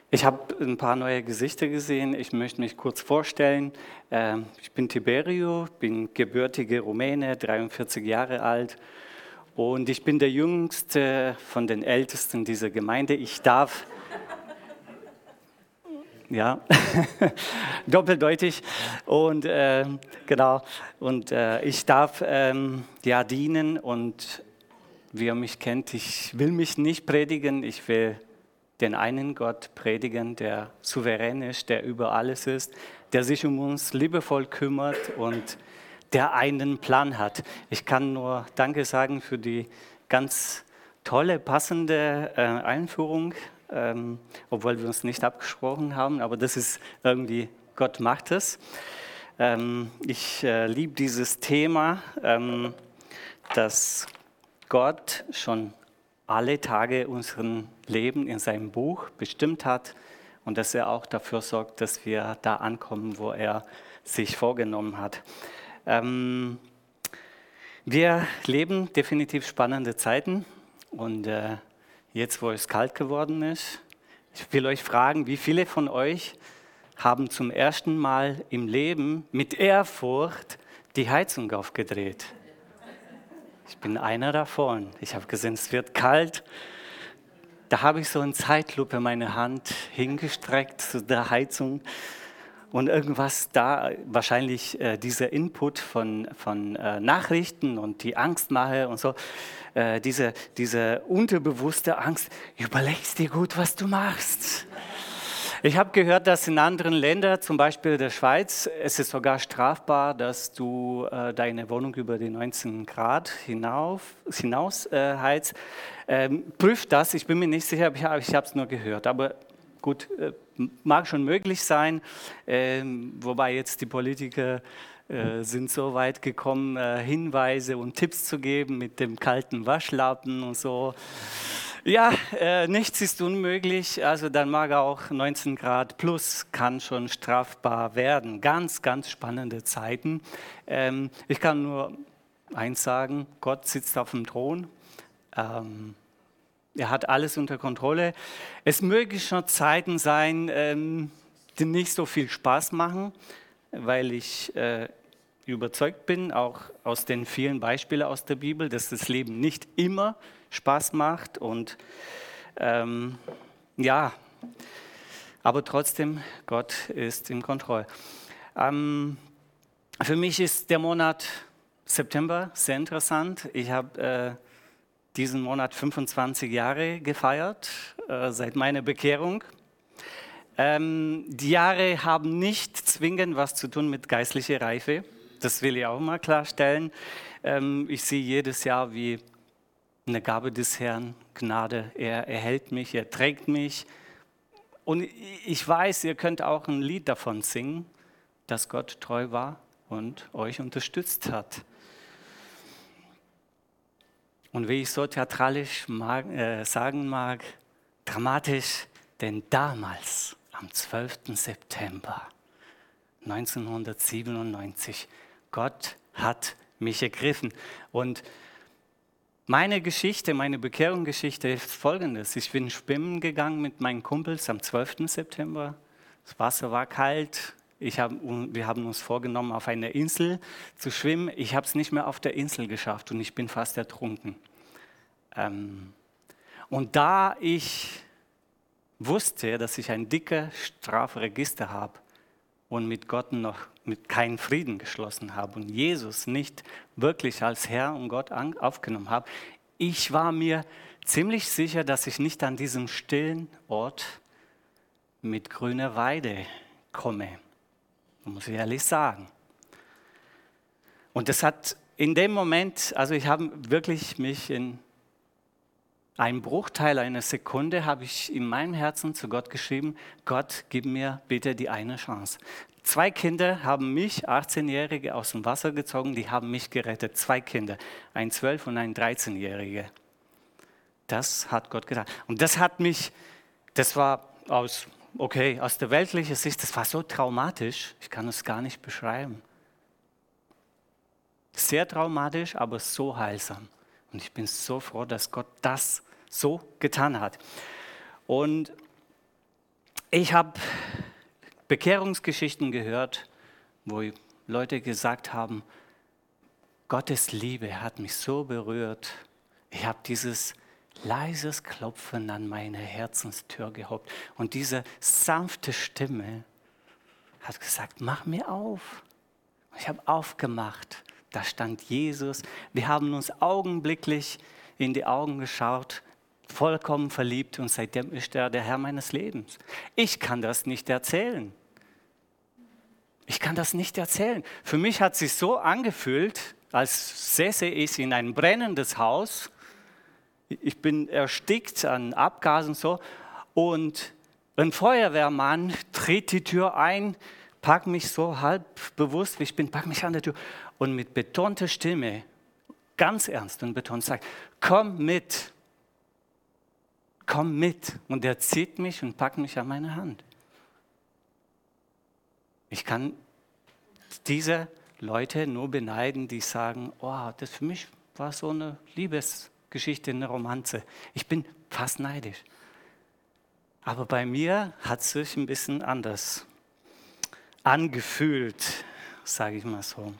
Ich habe ein paar neue Gesichter gesehen. Ich möchte mich kurz vorstellen. Ich bin Tiberio, bin gebürtige Rumäne, 43 Jahre alt und ich bin der Jüngste von den Ältesten dieser Gemeinde. Ich darf, ja, doppeldeutig und genau, und ich darf ja dienen und wie ihr mich kennt, ich will mich nicht predigen, ich will den einen Gott predigen, der souverän ist, der über alles ist, der sich um uns liebevoll kümmert und der einen Plan hat. Ich kann nur Danke sagen für die ganz tolle, passende Einführung, obwohl wir uns nicht abgesprochen haben, aber das ist irgendwie, Gott macht es. Ich liebe dieses Thema, dass Gott schon alle Tage unseren Leben in seinem Buch bestimmt hat und dass er auch dafür sorgt, dass wir da ankommen, wo er sich vorgenommen hat. Wir leben definitiv spannende Zeiten und jetzt, wo es kalt geworden ist, ich will euch fragen, wie viele von euch haben zum ersten Mal im Leben mit Ehrfurcht die Heizung aufgedreht? Ich bin einer davon. Ich habe gesehen, es wird kalt. Da habe ich so in Zeitlupe meine Hand hingestreckt zu der Heizung und irgendwas da, wahrscheinlich dieser Input von Nachrichten und die Angstmache und so, diese unterbewusste Angst, überlegst dir gut, was du machst. Ich habe gehört, dass in anderen Ländern, zum Beispiel der Schweiz, es ist sogar strafbar, dass du deine Wohnung über die 19 Grad hinaus heizt. Prüft das, ich bin mir nicht sicher, ich habe es nur gehört. Aber gut, mag schon möglich sein, wobei jetzt die Politiker sind so weit gekommen, Hinweise und Tipps zu geben mit dem kalten Waschlappen und so. Ja, nichts ist unmöglich, also dann mag auch 19 Grad plus kann schon strafbar werden. Ganz, ganz spannende Zeiten. Ich kann nur eins sagen, Gott sitzt auf dem Thron. Er hat alles unter Kontrolle. Es mögen schon Zeiten sein, die nicht so viel Spaß machen, weil ich überzeugt bin, auch aus den vielen Beispielen aus der Bibel, dass das Leben nicht immer Spaß macht und ja, aber trotzdem, Gott ist in Kontrolle. Für mich ist der Monat September sehr interessant. Ich habe diesen Monat 25 Jahre gefeiert, seit meiner Bekehrung. Die Jahre haben nicht zwingend was zu tun mit geistlicher Reife. Das will ich auch mal klarstellen. Ich sehe jedes Jahr wie eine Gabe des Herrn, Gnade. Er erhält mich, er trägt mich. Und ich weiß, ihr könnt auch ein Lied davon singen, dass Gott treu war und euch unterstützt hat. Und wie ich so theatralisch sagen mag, dramatisch, denn damals, am 12. September 1997, Gott hat mich ergriffen. Und meine Geschichte, meine Bekehrungsgeschichte ist folgendes. Ich bin schwimmen gegangen mit meinen Kumpels am 12. September. Das Wasser war kalt. Wir haben uns vorgenommen, auf einer Insel zu schwimmen. Ich habe es nicht mehr auf der Insel geschafft und ich bin fast ertrunken. Und da ich wusste, dass ich ein dickes Strafregister habe und mit Gott noch keinen Frieden geschlossen habe und Jesus nicht wirklich als Herr und Gott aufgenommen habe, ich war mir ziemlich sicher, dass ich nicht an diesem stillen Ort mit grüner Weide komme, muss ich ehrlich sagen. Und das hat in dem Moment, also ich habe wirklich mich in einem Bruchteil einer Sekunde habe ich in meinem Herzen zu Gott geschrieben, Gott, gib mir bitte die eine Chance. 2 Kinder haben mich, 18-Jährige, aus dem Wasser gezogen, die haben mich gerettet. 2 Kinder, ein 12- und ein 13-Jähriger. Das hat Gott getan. Und das hat mich, das war aus der weltlichen Sicht, das war so traumatisch, ich kann es gar nicht beschreiben. Sehr traumatisch, aber so heilsam. Und ich bin so froh, dass Gott das so getan hat. Und Ich habe Bekehrungsgeschichten gehört, wo Leute gesagt haben, Gottes Liebe hat mich so berührt. Ich habe dieses leises Klopfen an meine Herzenstür gehabt. Und diese sanfte Stimme hat gesagt, mach mir auf. Ich habe aufgemacht. Da stand Jesus. Wir haben uns augenblicklich in die Augen geschaut, vollkommen verliebt und seitdem ist er der Herr meines Lebens. Ich kann das nicht erzählen. Ich kann das nicht erzählen. Für mich hat es sich so angefühlt, als säße ich in ein brennendes Haus. Ich bin erstickt an Abgasen so und ein Feuerwehrmann tritt die Tür ein, packt mich so halb bewusst, wie ich bin, packt mich an der Tür und mit betonter Stimme, ganz ernst und betont sagt, komm mit. Komm mit. Und er zieht mich und packt mich an meine Hand. Ich kann diese Leute nur beneiden, die sagen, oh, das für mich war so eine Liebesgeschichte, eine Romanze. Ich bin fast neidisch. Aber bei mir hat es sich ein bisschen anders angefühlt, sage ich mal so.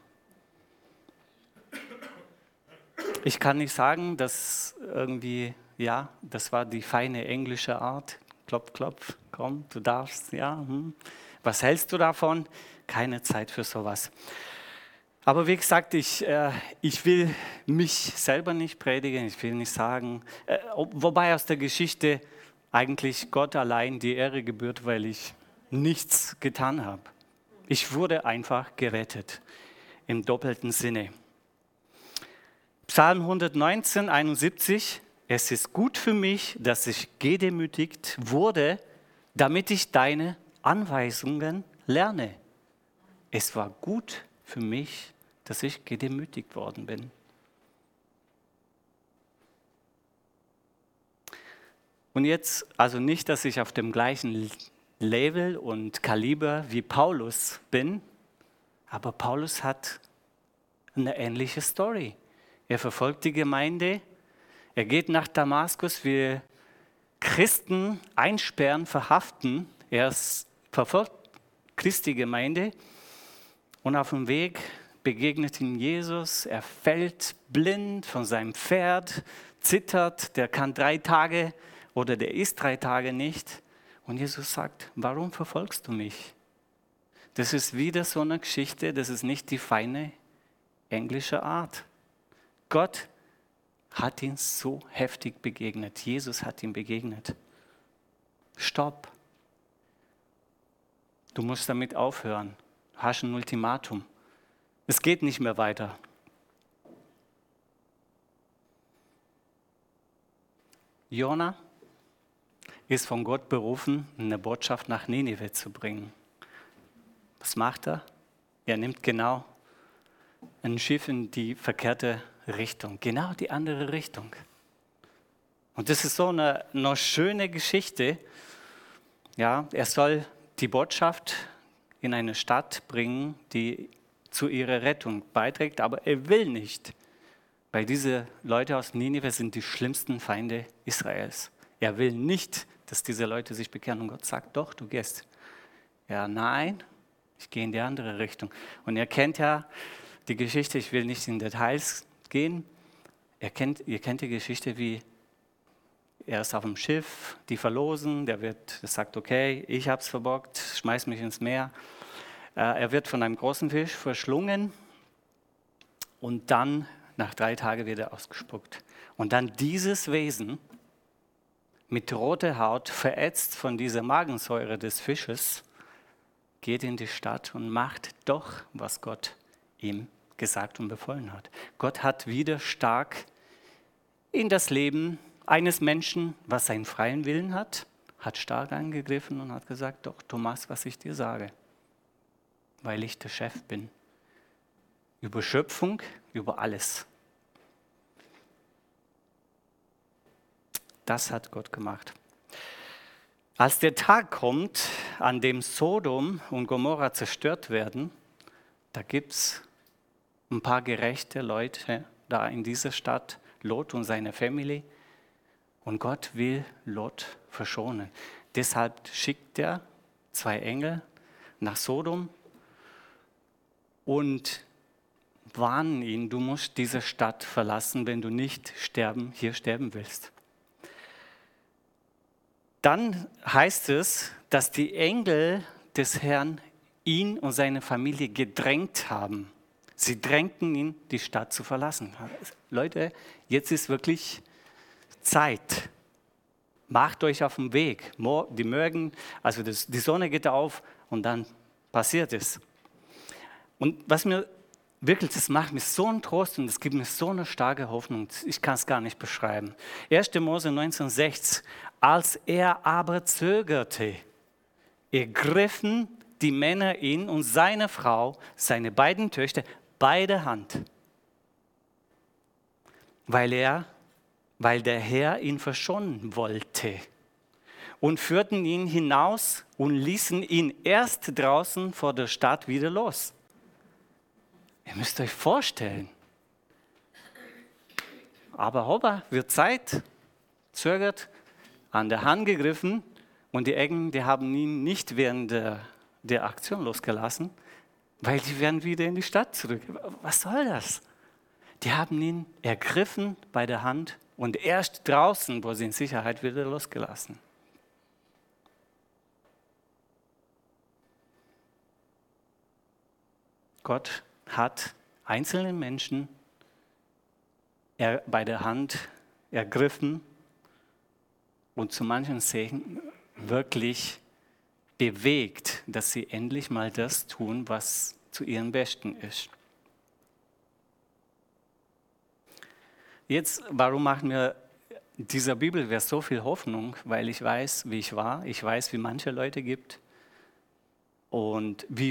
Ich kann nicht sagen, dass irgendwie, ja, das war die feine englische Art. Klopf, klopf, komm, du darfst, ja. Was hältst du davon? Keine Zeit für sowas. Aber wie gesagt, ich will mich selber nicht predigen, ich will nicht sagen, wobei aus der Geschichte eigentlich Gott allein die Ehre gebührt, weil ich nichts getan habe. Ich wurde einfach gerettet, im doppelten Sinne. Psalm 119, 71, es ist gut für mich, dass ich gedemütigt wurde, damit ich deine Anweisungen lerne. Es war gut für mich, dass ich gedemütigt worden bin. Und jetzt, also nicht, dass ich auf dem gleichen Level und Kaliber wie Paulus bin, aber Paulus hat eine ähnliche Story. Er verfolgt die Gemeinde, er geht nach Damaskus, will Christen einsperren, verhaften. Er verfolgt Christi Gemeinde und auf dem Weg begegnet ihm Jesus. Er fällt blind von seinem Pferd, zittert, der kann 3 Tage oder der isst 3 Tage nicht. Und Jesus sagt, warum verfolgst du mich? Das ist wieder so eine Geschichte, das ist nicht die feine englische Art. Gott hat ihn so heftig begegnet. Jesus hat ihm begegnet. Stopp. Du musst damit aufhören. Du hast ein Ultimatum. Es geht nicht mehr weiter. Jona ist von Gott berufen, eine Botschaft nach Ninive zu bringen. Was macht er? Er nimmt genau ein Schiff in die verkehrte Richtung, genau die andere Richtung. Und das ist so eine schöne Geschichte. Ja, er soll die Botschaft in eine Stadt bringen, die zu ihrer Rettung beiträgt, aber er will nicht, weil diese Leute aus Ninive sind die schlimmsten Feinde Israels. Er will nicht, dass diese Leute sich bekehren und Gott sagt, doch, du gehst. Ja, nein, ich gehe in die andere Richtung. Und ihr kennt ja die Geschichte, ich will nicht in Details gehen. Ihr kennt die Geschichte, wie er ist auf dem Schiff, die verlosen, der sagt, okay, ich habe es verbockt, schmeiß mich ins Meer. Er wird von einem großen Fisch verschlungen und dann nach 3 Tagen wird er ausgespuckt. Und dann dieses Wesen mit roter Haut, verätzt von dieser Magensäure des Fisches, geht in die Stadt und macht doch, was Gott ihm gesagt und befohlen hat. Gott hat wieder stark in das Leben eines Menschen, was seinen freien Willen hat stark eingegriffen und hat gesagt, doch, du machst, was ich dir sage, weil ich der Chef bin. Über Schöpfung, über alles. Das hat Gott gemacht. Als der Tag kommt, an dem Sodom und Gomorra zerstört werden, da gibt es ein paar gerechte Leute da in dieser Stadt, Lot und seine Familie. Und Gott will Lot verschonen. Deshalb schickt er 2 Engel nach Sodom und warnen ihn, du musst diese Stadt verlassen, wenn du nicht hier sterben willst. Dann heißt es, dass die Engel des Herrn ihn und seine Familie gedrängt haben. Sie drängten ihn, die Stadt zu verlassen. Leute, jetzt ist wirklich Zeit. Macht euch auf den Weg. Die Sonne geht auf und dann passiert es. Und was mir wirklich, das macht mir so einen Trost und es gibt mir so eine starke Hoffnung. Ich kann es gar nicht beschreiben. 1. Mose 19,6. Als er aber zögerte, ergriffen die Männer ihn und seine Frau, seine beiden Töchter, bei der Hand, weil der Herr ihn verschonen wollte, und führten ihn hinaus und ließen ihn erst draußen vor der Stadt wieder los. Ihr müsst euch vorstellen, aber hoppa, wird Zeit, zögert, an der Hand gegriffen und die Engel, die haben ihn nicht während der Aktion losgelassen, weil die werden wieder in die Stadt zurück. Was soll das? Die haben ihn ergriffen bei der Hand und erst draußen, wo sie in Sicherheit, wieder losgelassen. Gott hat einzelne Menschen bei der Hand ergriffen und zu manchen Segen wirklich bewegt, dass sie endlich mal das tun, was zu ihrem Besten ist. Jetzt, warum macht mir dieser Bibelvers so viel Hoffnung? Weil ich weiß, wie ich war, ich weiß, wie manche Leute gibt und wie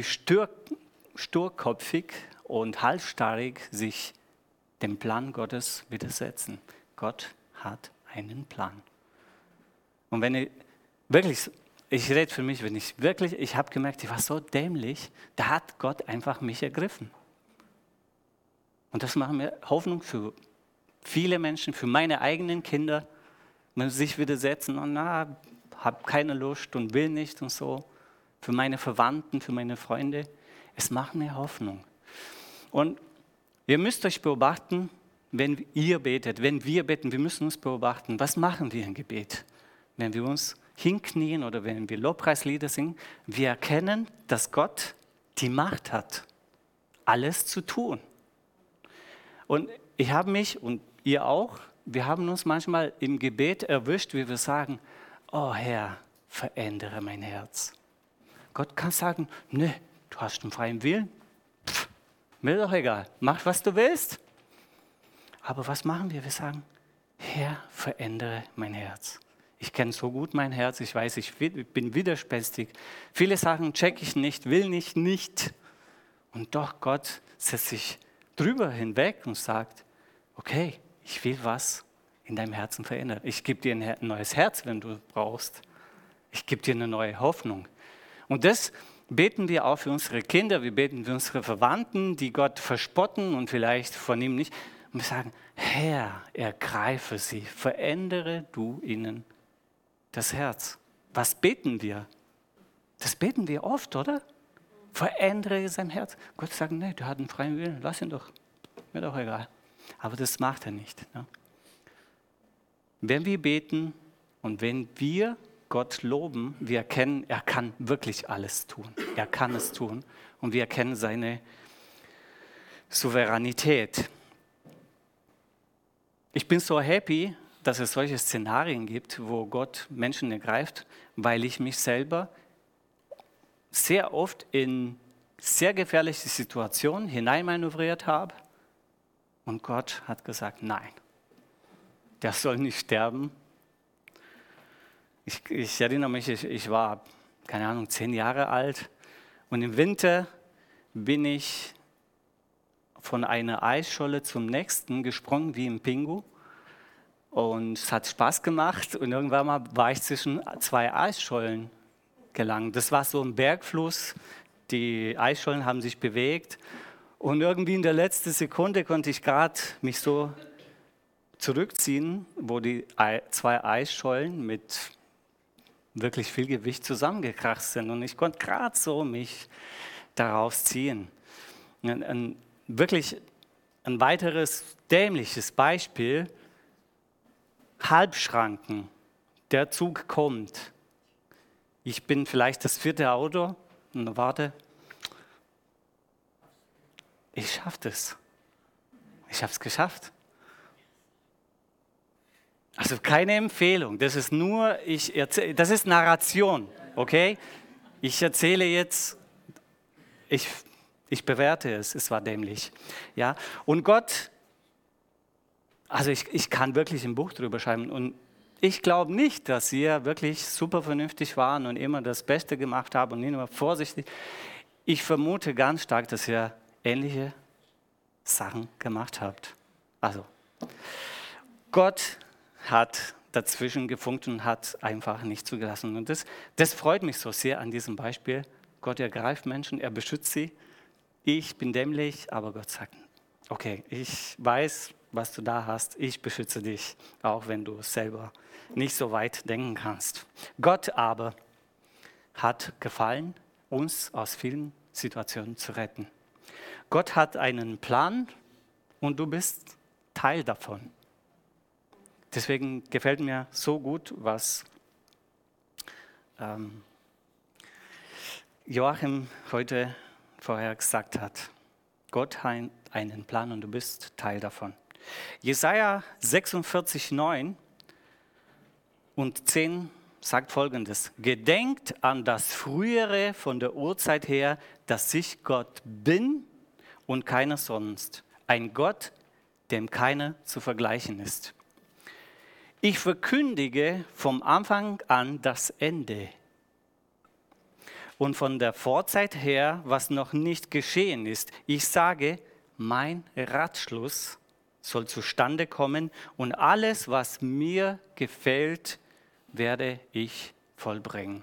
sturkopfig und halsstarrig sich dem Plan Gottes widersetzen. Gott hat einen Plan. Und wenn ich rede für mich, ich habe gemerkt, ich war so dämlich, da hat Gott einfach mich ergriffen. Und das macht mir Hoffnung für viele Menschen, für meine eigenen Kinder, wenn sie sich widersetzen und habe keine Lust und will nicht und so, für meine Verwandten, für meine Freunde. Es macht mir Hoffnung. Und ihr müsst euch beobachten, wenn ihr betet, wenn wir beten, wir müssen uns beobachten, was machen wir im Gebet? Wenn wir uns hinknien oder wenn wir Lobpreislieder singen, wir erkennen, dass Gott die Macht hat, alles zu tun. Und ich habe mich und ihr auch, wir haben uns manchmal im Gebet erwischt, wie wir sagen, oh Herr, verändere mein Herz. Gott kann sagen, ne, du hast einen freien Willen, mir doch egal, mach was du willst. Aber was machen wir? Wir sagen, Herr, verändere mein Herz. Ich kenne so gut mein Herz, ich weiß, ich bin widerspenstig. Viele Sachen checke ich nicht, will nicht. Und doch Gott setzt sich drüber hinweg und sagt, okay, ich will was in deinem Herzen verändern. Ich gebe dir ein neues Herz, wenn du brauchst. Ich gebe dir eine neue Hoffnung. Und das beten wir auch für unsere Kinder, wir beten für unsere Verwandten, die Gott verspotten und vielleicht von ihm nicht. Und wir sagen, Herr, ergreife sie, verändere du ihnen das Herz. Was beten wir? Das beten wir oft, oder? Verändere sein Herz. Gott sagt, nee, du hast einen freien Willen, lass ihn doch. Mir doch egal. Aber das macht er nicht. Ne? Wenn wir beten und wenn wir Gott loben, wir erkennen, er kann wirklich alles tun. Er kann es tun. Und wir erkennen seine Souveränität. Ich bin so happy, dass es solche Szenarien gibt, wo Gott Menschen ergreift, weil ich mich selber sehr oft in sehr gefährliche Situationen hineinmanövriert habe. Und Gott hat gesagt, nein, der soll nicht sterben. Ich erinnere mich, ich war, 10 Jahre alt. Und im Winter bin ich von einer Eisscholle zum nächsten gesprungen, wie im Pingu. Und es hat Spaß gemacht. Und irgendwann mal war ich zwischen 2 Eisschollen gelangt. Das war so ein Bergfluss. Die Eisschollen haben sich bewegt. Und irgendwie in der letzten Sekunde konnte ich gerade mich so zurückziehen, wo die 2 Eisschollen mit wirklich viel Gewicht zusammengekracht sind. Und ich konnte gerade so mich daraus ziehen. Wirklich ein weiteres dämliches Beispiel, Halbschranken. Der Zug kommt. Ich bin vielleicht das 4. Auto und warte. Ich schaffe das. Ich habe es geschafft. Also keine Empfehlung, das ist nur, das ist Narration, okay? Ich erzähle jetzt, ich bewerte es, es war dämlich. Ja? Und Gott, also ich kann wirklich ein Buch drüber schreiben und ich glaube nicht, dass wir wirklich super vernünftig waren und immer das Beste gemacht haben und immer vorsichtig. Ich vermute ganz stark, dass ihr ähnliche Sachen gemacht habt. Also, Gott hat dazwischen gefunkt und hat einfach nicht zugelassen. Und das freut mich so sehr an diesem Beispiel. Gott ergreift Menschen, er beschützt sie. Ich bin dämlich, aber Gott sagt, okay, ich weiß, was du da hast, ich beschütze dich, auch wenn du selber nicht so weit denken kannst. Gott aber hat gefallen, uns aus vielen Situationen zu retten. Gott hat einen Plan und du bist Teil davon. Deswegen gefällt mir so gut, was Joachim heute vorher gesagt hat. Gott hat einen Plan und du bist Teil davon. Jesaja 46,9 und 10 sagt Folgendes: Gedenkt an das Frühere von der Urzeit her, dass ich Gott bin und keiner sonst. Ein Gott, dem keiner zu vergleichen ist. Ich verkündige vom Anfang an das Ende. Und von der Vorzeit her, was noch nicht geschehen ist. Ich sage, mein Ratschluss soll zustande kommen und alles, was mir gefällt, werde ich vollbringen.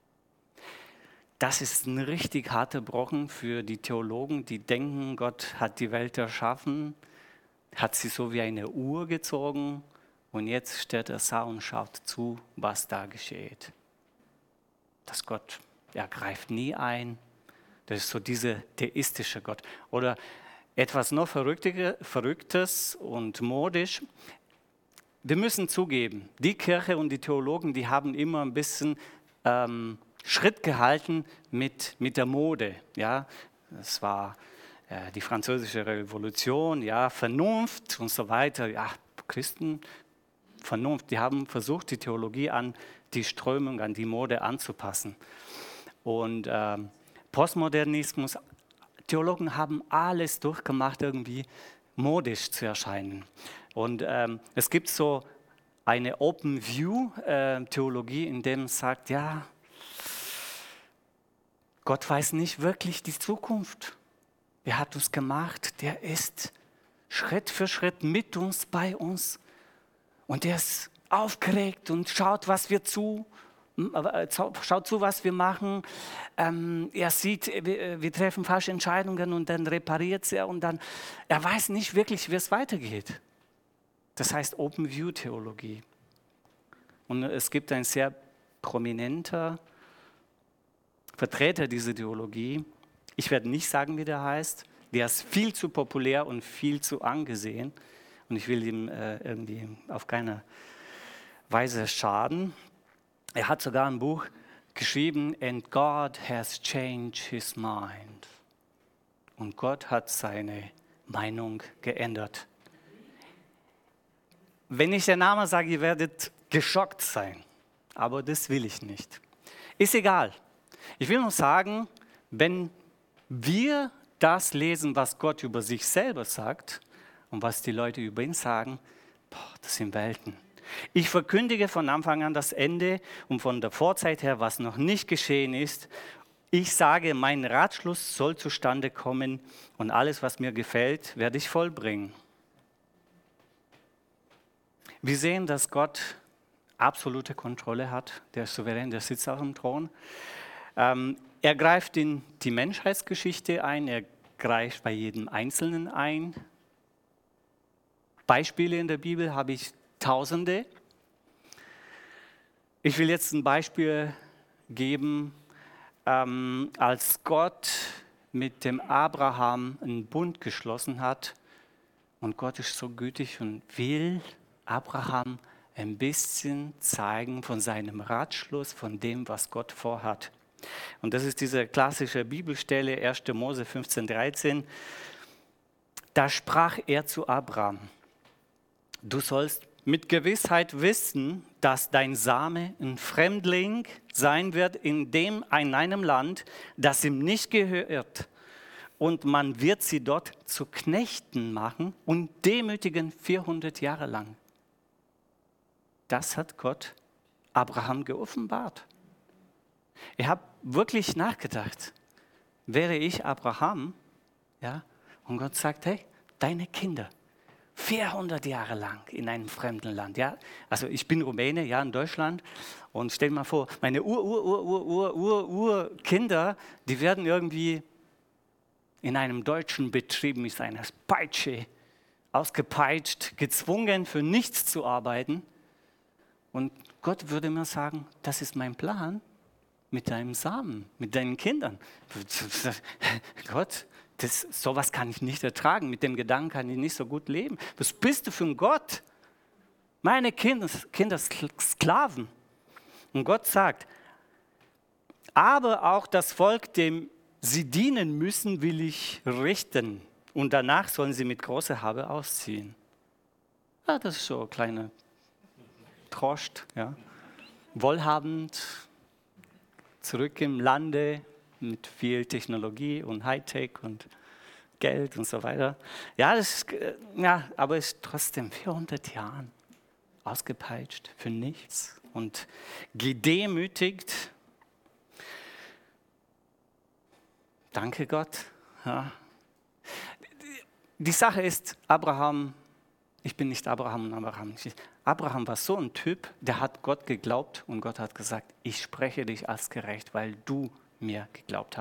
Das ist ein richtig harter Brocken für die Theologen, die denken, Gott hat die Welt erschaffen, hat sie so wie eine Uhr gezogen und jetzt steht er da und schaut zu, was da geschieht. Dass Gott, er greift nie ein. Das ist so dieser theistische Gott. Oder etwas noch Verrücktes und modisch. Wir müssen zugeben, die Kirche und die Theologen, die haben immer ein bisschen Schritt gehalten mit der Mode. Ja? Das war die Französische Revolution, ja, Vernunft und so weiter. Ja, Christen, Vernunft, die haben versucht, die Theologie an die Strömung, an die Mode anzupassen. Und Postmodernismus, Theologen haben alles durchgemacht, irgendwie modisch zu erscheinen. Und es gibt so eine Open View Theologie, in dem es sagt, ja, Gott weiß nicht wirklich die Zukunft. Er hat uns gemacht, der ist Schritt für Schritt mit uns, bei uns. Und er ist aufgeregt und schaut, was wir schaut zu, was wir machen. Er sieht, wir treffen falsche Entscheidungen und dann repariert er und dann, er weiß nicht wirklich, wie es weitergeht. Das heißt Open View Theologie. Und es gibt einen sehr prominenter Vertreter dieser Theologie. Ich werde nicht sagen, wie der heißt. Der ist viel zu populär und viel zu angesehen. Und ich will ihm irgendwie auf keine Weise schaden. Er hat sogar ein Buch geschrieben, And God has changed his mind. Und Gott hat seine Meinung geändert. Wenn ich den Namen sage, ihr werdet geschockt sein. Aber das will ich nicht. Ist egal. Ich will nur sagen, wenn wir das lesen, was Gott über sich selber sagt und was die Leute über ihn sagen, das sind Welten. Ich verkündige von Anfang an das Ende und von der Vorzeit her, was noch nicht geschehen ist. Ich sage, mein Ratschluss soll zustande kommen und alles, was mir gefällt, werde ich vollbringen. Wir sehen, dass Gott absolute Kontrolle hat. Der ist souverän, der sitzt auf dem Thron. Er greift in die Menschheitsgeschichte ein, er greift bei jedem Einzelnen ein. Beispiele in der Bibel habe ich Tausende. Ich will jetzt ein Beispiel geben, als Gott mit dem Abraham einen Bund geschlossen hat und Gott ist so gütig und will Abraham ein bisschen zeigen von seinem Ratschluss, von dem, was Gott vorhat. Und das ist diese klassische Bibelstelle, 1. Mose 15,13. Da sprach er zu Abraham: Du sollst mit Gewissheit wissen, dass dein Same ein Fremdling sein wird in einem Land, das ihm nicht gehört. Und man wird sie dort zu Knechten machen und demütigen 400 Jahre lang. Das hat Gott Abraham geoffenbart. Ich habe wirklich nachgedacht, wäre ich Abraham, ja, und Gott sagt, hey, deine Kinder, 400 Jahre lang in einem fremden Land. Ja? Also ich bin Rumäne, ja, in Deutschland. Und stell dir mal vor, meine Urkinder, die werden irgendwie in einem deutschen Betrieb mit einer Peitsche ausgepeitscht, gezwungen, für nichts zu arbeiten. Und Gott würde mir sagen, das ist mein Plan mit deinem Samen, mit deinen Kindern. Gott, sowas kann ich nicht ertragen. Mit dem Gedanken kann ich nicht so gut leben. Was bist du für ein Gott? Meine Kinder Sklaven. Und Gott sagt, aber auch das Volk, dem sie dienen müssen, will ich richten. Und danach sollen sie mit großer Habe ausziehen. Ja, das ist so ein kleiner Trost. Ja. Wohlhabend, zurück im Lande, mit viel Technologie und Hightech und Geld und so weiter. Ja, aber es ist trotzdem 400 Jahre ausgepeitscht für nichts und gedemütigt. Danke Gott. Ja. Die Sache ist, ich bin nicht Abraham. Abraham war so ein Typ, der hat Gott geglaubt und Gott hat gesagt, ich spreche dich als gerecht, weil du mir geglaubt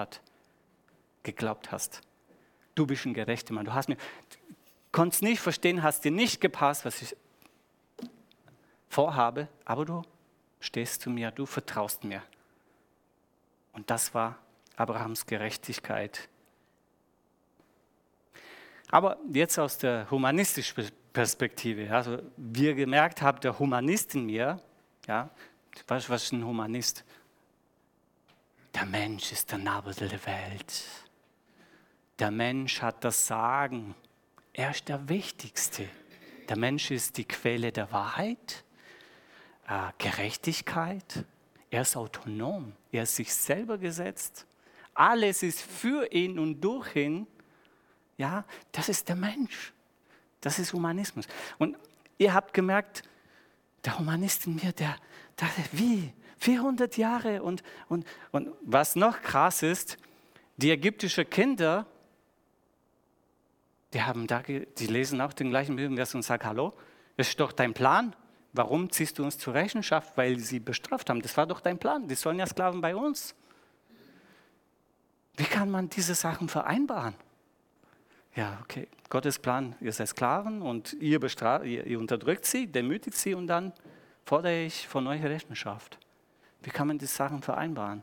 hast. Du bist ein gerechter Mann. Konntest nicht verstehen, hast dir nicht gepasst, was ich vorhabe, aber du stehst zu mir, du vertraust mir. Und das war Abrahams Gerechtigkeit. Aber jetzt aus der humanistischen Perspektive, also wie ihr gemerkt habt, der Humanist in mir, ja, was ist ein Humanist? Der Mensch ist der Nabel der Welt. Der Mensch hat das Sagen. Er ist der Wichtigste. Der Mensch ist die Quelle der Wahrheit, Gerechtigkeit. Er ist autonom. Er ist sich selber gesetzt. Alles ist für ihn und durch ihn. Ja, das ist der Mensch. Das ist Humanismus. Und ihr habt gemerkt, der Humanist in mir, der dachte, wie? 400 Jahre und was noch krass ist, die ägyptischen Kinder, die lesen auch den gleichen Bibelvers und sagen, hallo, das ist doch dein Plan. Warum ziehst du uns zur Rechenschaft? Weil sie bestraft haben. Das war doch dein Plan. Die sollen ja Sklaven bei uns. Wie kann man diese Sachen vereinbaren? Ja, okay, Gottes Plan, ihr seid Sklaven und ihr unterdrückt sie, demütigt sie und dann fordere ich von euch Rechenschaft. Wie kann man die Sachen vereinbaren?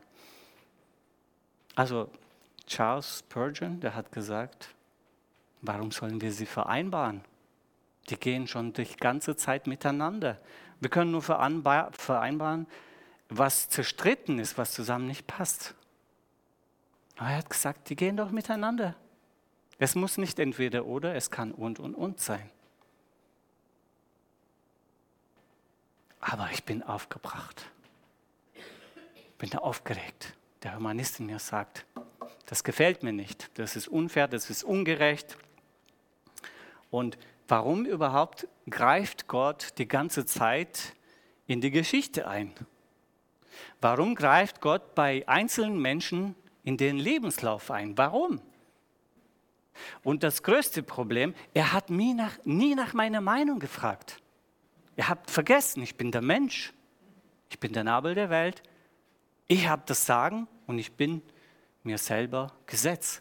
Also Charles Spurgeon, der hat gesagt, warum sollen wir sie vereinbaren? Die gehen schon die ganze Zeit miteinander. Wir können nur vereinbaren, was zerstritten ist, was zusammen nicht passt. Aber er hat gesagt, die gehen doch miteinander. Es muss nicht entweder oder, es kann und sein. Aber ich bin aufgebracht. Ich bin aufgeregt. Der Humanist in mir sagt, das gefällt mir nicht, das ist unfair, das ist ungerecht. Und warum überhaupt greift Gott die ganze Zeit in die Geschichte ein? Warum greift Gott bei einzelnen Menschen in den Lebenslauf ein? Warum? Und das größte Problem, er hat nie nach meiner Meinung gefragt. Ihr habt vergessen, ich bin der Mensch, ich bin der Nabel der Welt, ich habe das Sagen und ich bin mir selber Gesetz.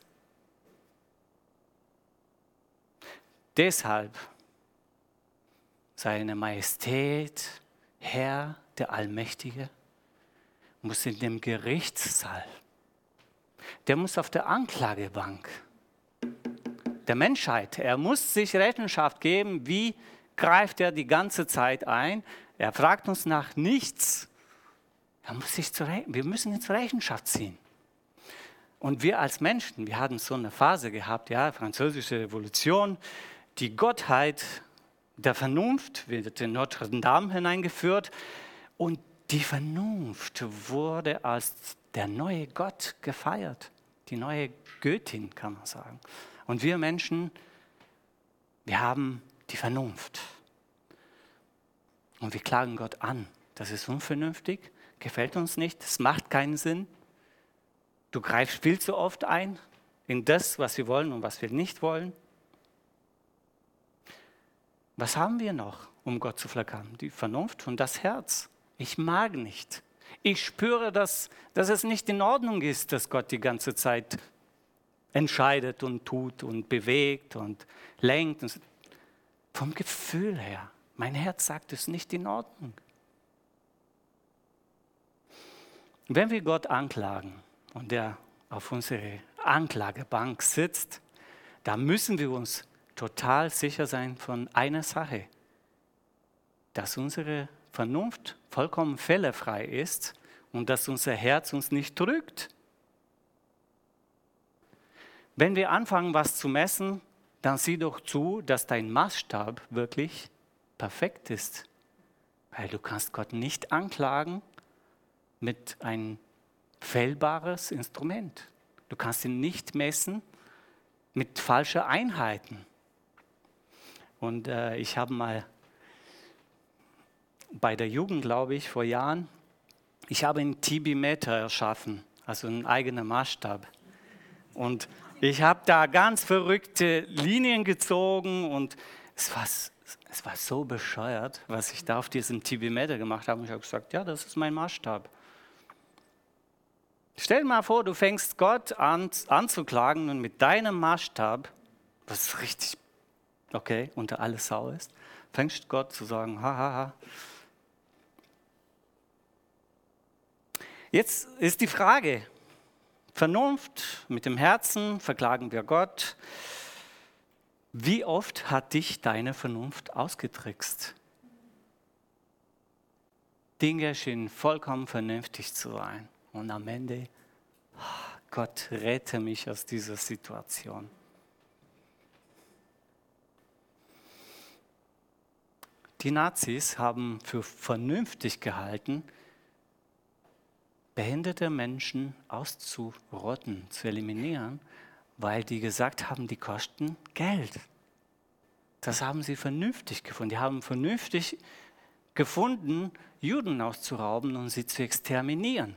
Deshalb, seine Majestät, Herr, der Allmächtige, muss in dem Gerichtssaal. Der muss auf der Anklagebank der Menschheit. Er muss sich Rechenschaft geben, wie greift er die ganze Zeit ein. Er fragt uns nach nichts. Wir müssen ihn zur Rechenschaft ziehen. Und wir als Menschen, wir hatten so eine Phase gehabt, ja, Französische Revolution, die Gottheit der Vernunft wird in Notre Dame hineingeführt und die Vernunft wurde als der neue Gott gefeiert, die neue Göttin, kann man sagen. Und wir Menschen, wir haben die Vernunft. Und wir klagen Gott an. Das ist unvernünftig, gefällt uns nicht, es macht keinen Sinn. Du greifst viel zu oft ein in das, was wir wollen und was wir nicht wollen. Was haben wir noch, um Gott zu flackern? Die Vernunft und das Herz. Ich mag nicht. Ich spüre, dass es nicht in Ordnung ist, dass Gott die ganze Zeit entscheidet und tut und bewegt und lenkt. Vom Gefühl her. Mein Herz sagt, es ist nicht in Ordnung. Wenn wir Gott anklagen und er auf unsere Anklagebank sitzt, dann müssen wir uns total sicher sein von einer Sache, dass unsere Vernunft vollkommen fehlerfrei ist und dass unser Herz uns nicht trügt. Wenn wir anfangen, was zu messen, dann sieh doch zu, dass dein Maßstab wirklich perfekt ist. Weil du kannst Gott nicht anklagen mit einem fehlbares Instrument. Du kannst ihn nicht messen mit falschen Einheiten. Und ich habe mal bei der Jugend, glaube ich, vor Jahren, ich habe einen TB-Meter erschaffen, also einen eigenen Maßstab. Und ich habe da ganz verrückte Linien gezogen und es war so bescheuert, was ich da auf diesem TB-Meter gemacht habe. Und ich habe gesagt, ja, das ist mein Maßstab. Stell dir mal vor, du fängst Gott an anzuklagen und mit deinem Maßstab, was richtig, okay, unter alle Sau ist, fängst Gott zu sagen, hahaha. Jetzt ist die Frage, Vernunft, mit dem Herzen verklagen wir Gott. Wie oft hat dich deine Vernunft ausgetrickst? Dinge schienen vollkommen vernünftig zu sein. Und am Ende, Gott rette mich aus dieser Situation. Die Nazis haben für vernünftig gehalten, behinderte Menschen auszurotten, zu eliminieren, weil die gesagt haben, die kosten Geld. Das haben sie vernünftig gefunden. Die haben vernünftig gefunden, Juden auszurauben und sie zu exterminieren.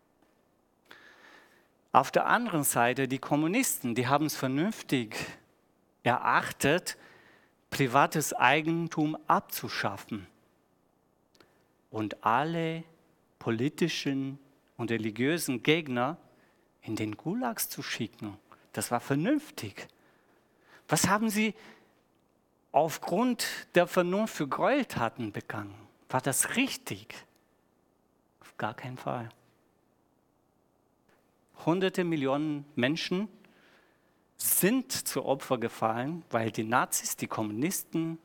Auf der anderen Seite die Kommunisten, die haben es vernünftig erachtet, privates Eigentum abzuschaffen und alle politischen und religiösen Gegner in den Gulags zu schicken. Das war vernünftig. Was haben sie aufgrund der Vernunft für Gräueltaten begangen? War das richtig? Auf gar keinen Fall. Hunderte Millionen Menschen sind zu Opfer gefallen, weil die Nazis, die Kommunisten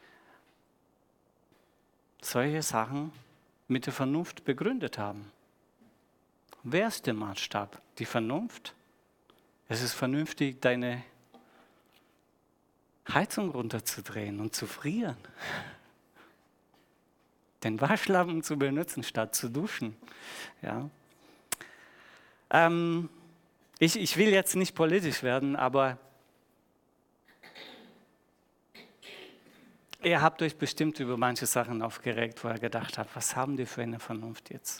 solche Sachen mit der Vernunft begründet haben. Wer ist der Maßstab? Die Vernunft? Es ist vernünftig, deine Heizung runterzudrehen und zu frieren. Den Waschlappen zu benutzen, statt zu duschen. Ja. Ich will jetzt nicht politisch werden, aber ihr habt euch bestimmt über manche Sachen aufgeregt, wo ihr gedacht habt, was haben die für eine Vernunft jetzt?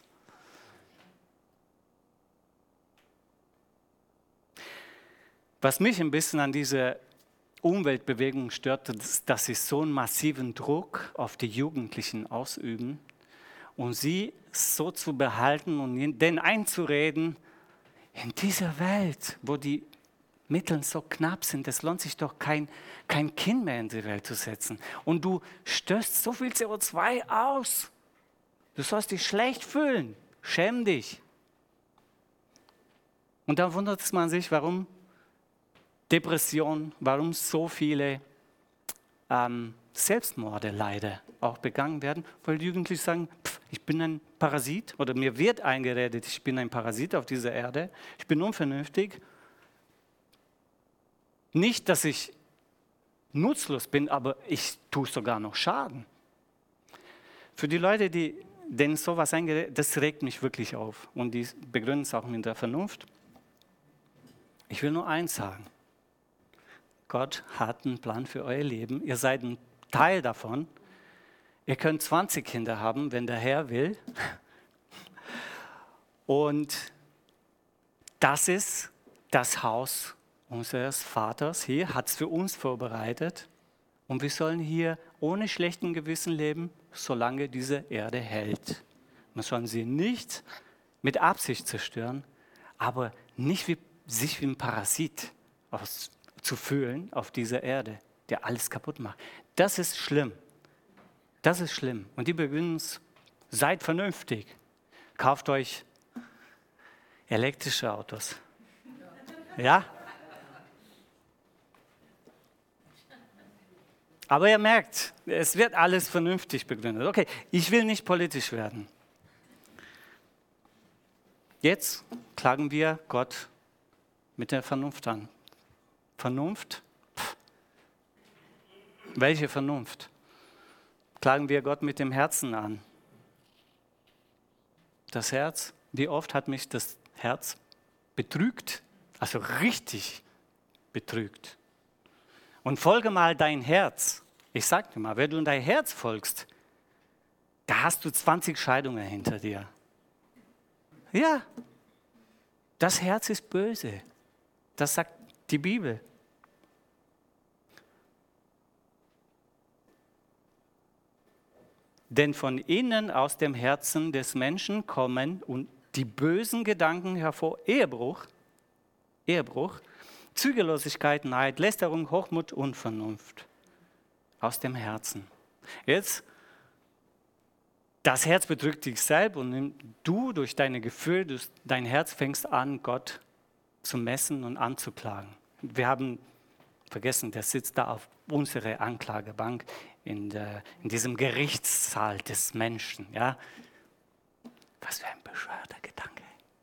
Was mich ein bisschen an dieser Umweltbewegung stört, ist, dass sie so einen massiven Druck auf die Jugendlichen ausüben und sie so zu behalten und denen einzureden, in dieser Welt, wo die Mittel so knapp sind, es lohnt sich doch kein Kind mehr in die Welt zu setzen. Und du stößt so viel CO2 aus. Du sollst dich schlecht fühlen. Schäm dich. Und dann wundert man sich, warum Depression, warum so viele Selbstmorde leider auch begangen werden, weil die Jugendlichen sagen, ich bin ein Parasit oder mir wird eingeredet, ich bin ein Parasit auf dieser Erde, ich bin unvernünftig. Nicht, dass ich nutzlos bin, aber ich tue sogar noch Schaden. Für die Leute, denen sowas eingeredet, das regt mich wirklich auf und die begründen es auch mit der Vernunft. Ich will nur eins sagen. Gott hat einen Plan für euer Leben. Ihr seid ein Teil davon. Ihr könnt 20 Kinder haben, wenn der Herr will. Und das ist das Haus unseres Vaters. Hier hat es für uns vorbereitet. Und wir sollen hier ohne schlechten Gewissen leben, solange diese Erde hält. Wir sollen sie nicht mit Absicht zerstören, aber nicht sich wie ein Parasit zu fühlen auf dieser Erde, der alles kaputt macht. Das ist schlimm. Das ist schlimm. Und die beginnen es, seid vernünftig. Kauft euch elektrische Autos. Ja? Aber ihr merkt, es wird alles vernünftig begründet. Okay, ich will nicht politisch werden. Jetzt klagen wir Gott mit der Vernunft an. Vernunft? Welche Vernunft? Klagen wir Gott mit dem Herzen an. Das Herz, wie oft hat mich das Herz betrügt? Also richtig betrügt. Und folge mal dein Herz. Ich sag dir mal, wenn du dein Herz folgst, da hast du 20 Scheidungen hinter dir. Ja, das Herz ist böse. Das sagt die Bibel. Denn von innen aus dem Herzen des Menschen kommen und die bösen Gedanken hervor. Ehebruch, Zügellosigkeit, Neid, Lästerung, Hochmut, Unvernunft. Aus dem Herzen. Jetzt, das Herz bedrückt dich selbst und du durch deine Gefühle, dein Herz fängst an, Gott zu messen und anzuklagen. Wir haben vergessen, der sitzt da auf unserer Anklagebank in diesem Gerichtssaal des Menschen. Ja? Was für ein bescheuerter Gedanke.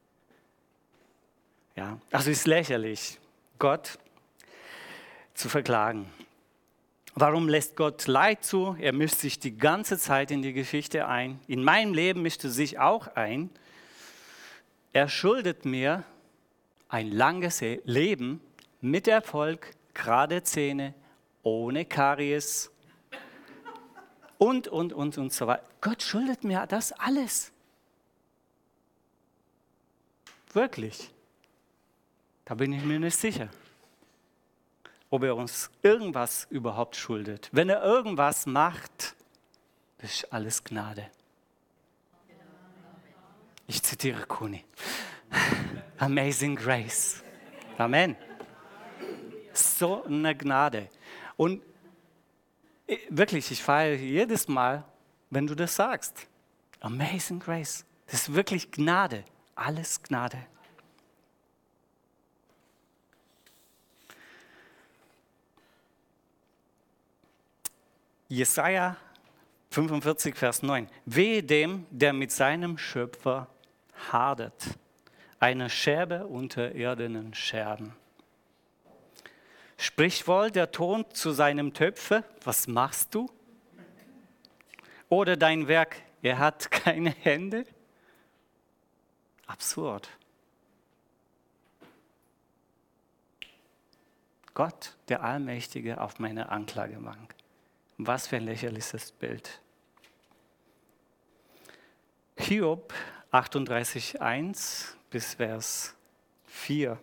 Ja? Also ist lächerlich, Gott zu verklagen. Warum lässt Gott Leid zu? Er mischt sich die ganze Zeit in die Geschichte ein. In meinem Leben mischt er sich auch ein. Er schuldet mir ein langes Leben mit Erfolg, gerade Zähne, ohne Karies und so weiter. Gott schuldet mir das alles. Wirklich. Da bin ich mir nicht sicher, ob er uns irgendwas überhaupt schuldet. Wenn er irgendwas macht, das ist alles Gnade. Ich zitiere Kuni. Amazing Grace. Amen. So eine Gnade. Und wirklich, ich feiere jedes Mal, wenn du das sagst. Amazing Grace. Das ist wirklich Gnade. Alles Gnade. Jesaja 45, Vers 9. Wehe dem, der mit seinem Schöpfer hadert. Eine Scherbe unter irdenen Scherben. Spricht wohl der Ton zu seinem Töpfer, was machst du? Oder dein Werk, er hat keine Hände? Absurd. Gott, der Allmächtige, auf meiner Anklagebank. Was für ein lächerliches Bild. Hiob 38,1 bis Vers 4.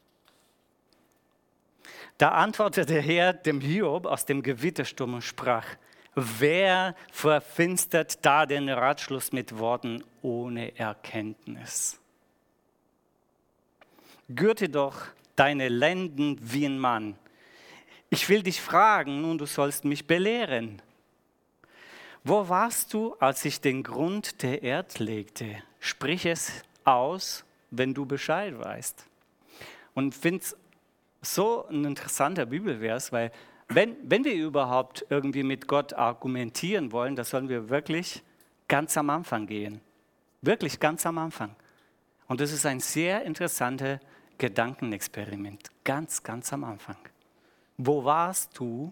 Da antwortete der Herr dem Hiob aus dem Gewittersturm und sprach: Wer verfinstert da den Ratschluss mit Worten ohne Erkenntnis? Gürte doch deine Lenden wie ein Mann. Ich will dich fragen und du sollst mich belehren. Wo warst du, als ich den Grund der Erde legte? Sprich es aus, wenn du Bescheid weißt. Und ich finde es so ein interessanter Bibelvers, weil wenn wir überhaupt irgendwie mit Gott argumentieren wollen, dann sollen wir wirklich ganz am Anfang gehen. Wirklich ganz am Anfang. Und das ist ein sehr interessantes Gedankenexperiment. Ganz, ganz am Anfang. Wo warst du,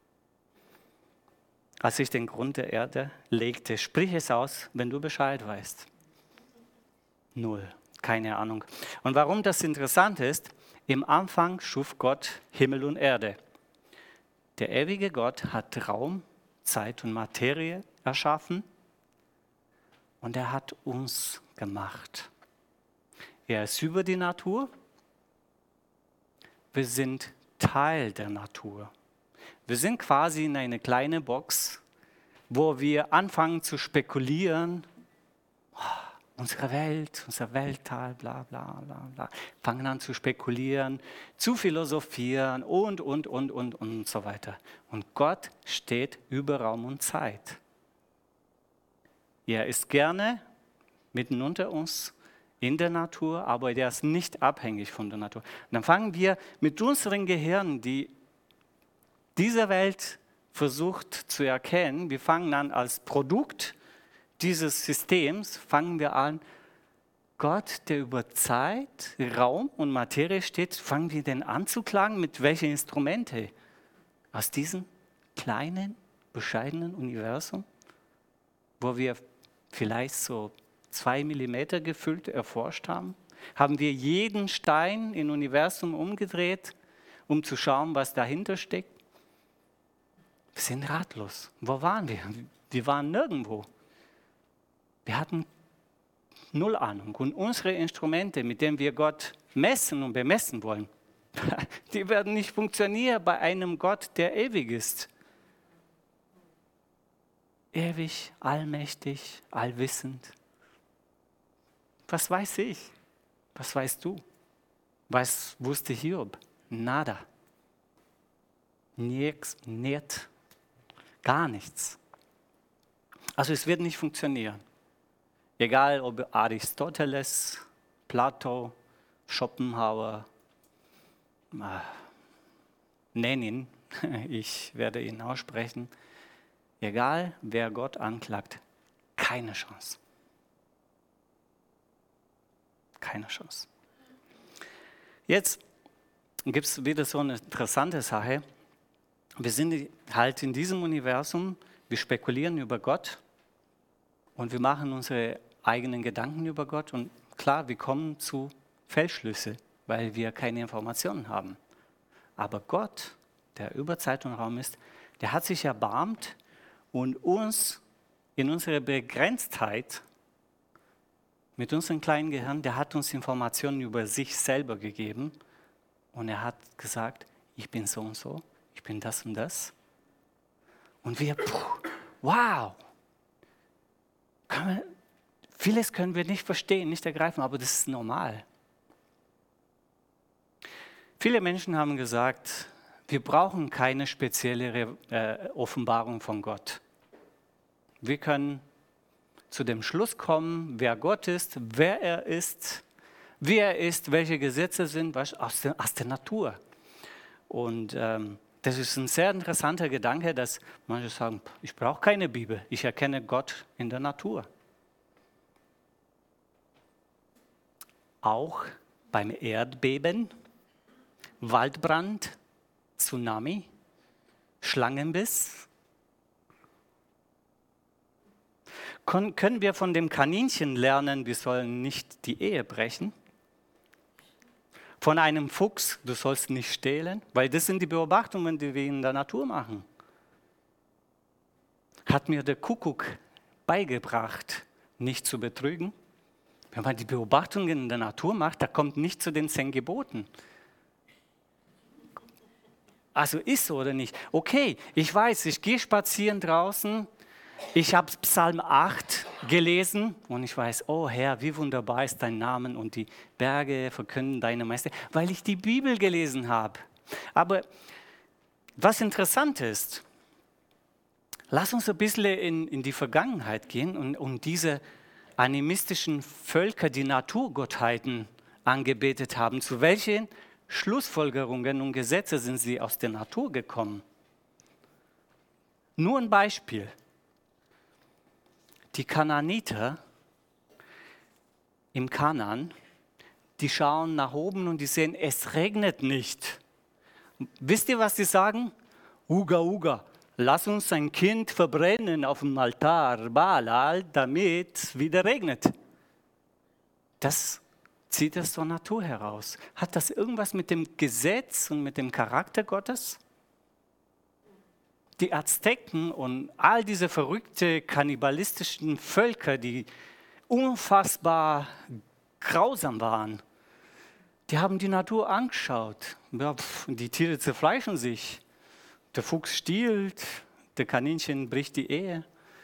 als ich den Grund der Erde legte? Sprich es aus, wenn du Bescheid weißt. Null. Keine Ahnung. Und warum das interessant ist, im Anfang schuf Gott Himmel und Erde. Der ewige Gott hat Raum, Zeit und Materie erschaffen und er hat uns gemacht. Er ist über die Natur. Wir sind Teil der Natur. Wir sind quasi in eine kleine Box, wo wir anfangen zu spekulieren. Unsere Welt, unser Weltall, bla bla bla bla. Fangen an zu spekulieren, zu philosophieren und so weiter. Und Gott steht über Raum und Zeit. Er ist gerne mitten unter uns in der Natur, aber er ist nicht abhängig von der Natur. Und dann fangen wir mit unseren Gehirnen, die diese Welt versucht zu erkennen, wir fangen an als Produkt dieses Systems, fangen wir an, Gott, der über Zeit, Raum und Materie steht, fangen wir den an zu klagen, mit welchen Instrumente? Aus diesem kleinen, bescheidenen Universum, wo wir vielleicht so 2 Millimeter gefüllt erforscht haben, haben wir jeden Stein im Universum umgedreht, um zu schauen, was dahinter steckt. Wir sind ratlos. Wo waren wir? Wir waren nirgendwo. Wir hatten null Ahnung. Und unsere Instrumente, mit denen wir Gott messen und bemessen wollen, die werden nicht funktionieren bei einem Gott, der ewig ist. Ewig, allmächtig, allwissend. Was weiß ich? Was weißt du? Was wusste Hiob? Nada. Nix, nicht. Gar nichts. Also es wird nicht funktionieren. Egal ob Aristoteles, Plato, Schopenhauer, nenn ihn, ich werde ihn aussprechen. Egal wer Gott anklagt, keine Chance. Keine Chance. Jetzt gibt es wieder so eine interessante Sache. Wir sind halt in diesem Universum, wir spekulieren über Gott und wir machen unsere eigenen Gedanken über Gott und klar, wir kommen zu Fehlschlüsse, weil wir keine Informationen haben. Aber Gott, der über Zeit und Raum ist, der hat sich erbarmt und uns in unserer Begrenztheit, mit unserem kleinen Gehirn, der hat uns Informationen über sich selber gegeben und er hat gesagt, ich bin so und so, ich bin das und das. Und wir, wow, vieles können wir nicht verstehen, nicht ergreifen, aber das ist normal. Viele Menschen haben gesagt, wir brauchen keine spezielle Offenbarung von Gott. Wir können zu dem Schluss kommen, wer Gott ist, wer er ist, wie er ist, welche Gesetze sind, aus der Natur. Und das ist ein sehr interessanter Gedanke, dass manche sagen, ich brauche keine Bibel, ich erkenne Gott in der Natur. Auch beim Erdbeben, Waldbrand, Tsunami, Schlangenbiss. Können wir von dem Kaninchen lernen, wir sollen nicht die Ehe brechen? Von einem Fuchs, du sollst nicht stehlen? Weil das sind die Beobachtungen, die wir in der Natur machen. Hat mir der Kuckuck beigebracht, nicht zu betrügen? Wenn man die Beobachtungen in der Natur macht, da kommt nicht zu den 10 Geboten. Also ist so oder nicht? Okay, ich weiß, ich gehe spazieren draußen, ich habe Psalm 8 gelesen und ich weiß, oh Herr, wie wunderbar ist dein Name und die Berge verkünden deine Majestät, weil ich die Bibel gelesen habe. Aber was interessant ist, Lass uns ein bisschen in die Vergangenheit gehen und diese animistischen Völker, die Naturgottheiten angebetet haben. Zu welchen Schlussfolgerungen und Gesetze sind sie aus der Natur gekommen? Nur ein Beispiel. Die Kanaaniter im Kanaan, die schauen nach oben und die sehen, es regnet nicht. Wisst ihr, was sie sagen? Uga, Uga, lass uns ein Kind verbrennen auf dem Altar Baal, damit es wieder regnet. Das zieht es zur Natur heraus. Hat das irgendwas mit dem Gesetz und mit dem Charakter Gottes? Die Azteken und all diese verrückte kannibalistischen Völker, die unfassbar grausam waren, die haben die Natur angeschaut. Ja, die Tiere zerfleischen sich. Der Fuchs stiehlt, der Kaninchen bricht die Ehe.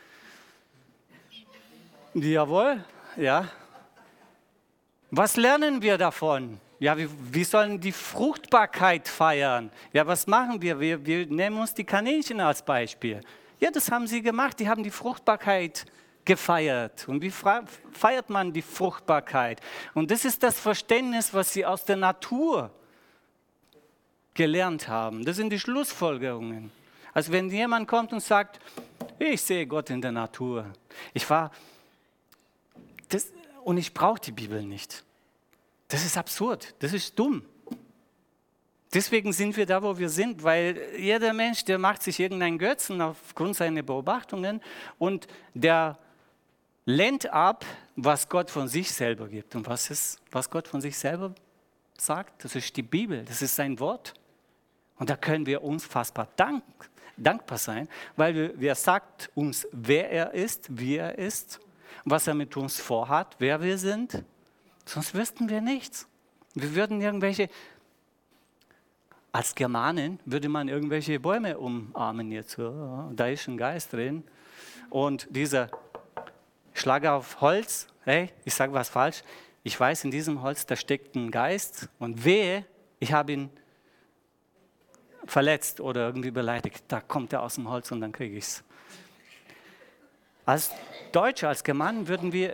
Jawohl, ja. Was lernen wir davon? Ja, wir sollen die Fruchtbarkeit feiern. Ja, was machen wir? Wir nehmen uns die Kaninchen als Beispiel. Ja, das haben sie gemacht. Die haben die Fruchtbarkeit gefeiert. Und wie feiert man die Fruchtbarkeit? Und das ist das Verständnis, was sie aus der Natur gelernt haben. Das sind die Schlussfolgerungen. Also wenn jemand kommt und sagt, ich sehe Gott in der Natur. Und ich brauche die Bibel nicht. Das ist absurd, das ist dumm. Deswegen sind wir da, wo wir sind, weil jeder Mensch, der macht sich irgendeinen Götzen aufgrund seiner Beobachtungen und der lehnt ab, was Gott von sich selber gibt. Und was Gott von sich selber sagt? Das ist die Bibel, das ist sein Wort. Und da können wir unfassbar dankbar sein, weil er sagt uns, wer er ist, wie er ist, was er mit uns vorhat, wer wir sind. Sonst wüssten wir nichts. Wir würden als Germanen würde man irgendwelche Bäume umarmen jetzt. Da ist ein Geist drin. Und dieser Schlag auf Holz, hey, ich sage was falsch, ich weiß, in diesem Holz, da steckt ein Geist und wehe, ich habe ihn verletzt oder irgendwie beleidigt. Da kommt er aus dem Holz und dann kriege ich es. Als Deutsche, als Germanen würden wir